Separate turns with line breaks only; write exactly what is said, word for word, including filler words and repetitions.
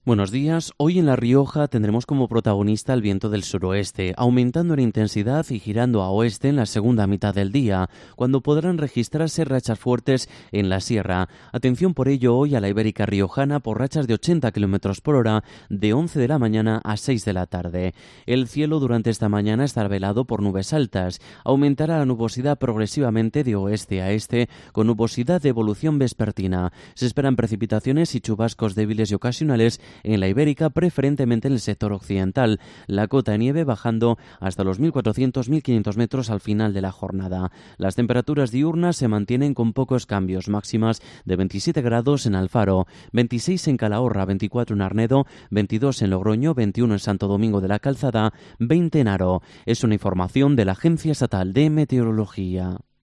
Buenos días. Hoy en La Rioja tendremos como protagonista el viento del suroeste, aumentando en intensidad y girando a oeste en la segunda mitad del día, cuando podrán registrarse rachas fuertes en la sierra. Atención por ello hoy a la Ibérica riojana por rachas de ochenta kilómetros por hora de once de la mañana a seis de la tarde. El cielo durante esta mañana estará velado por nubes altas. Aumentará la nubosidad progresivamente de oeste a este, con nubosidad de evolución vespertina. Se esperan precipitaciones y chubascos débiles y ocasionales en la Ibérica, preferentemente en el sector occidental, la cota de nieve bajando hasta los mil cuatrocientos a mil quinientos metros al final de la jornada. Las temperaturas diurnas se mantienen con pocos cambios, máximas de veintisiete grados en Alfaro, veintiséis en Calahorra, veinticuatro en Arnedo, veintidós en Logroño, veintiuno en Santo Domingo de la Calzada, veinte en Haro. Es una información de la Agencia Estatal de Meteorología.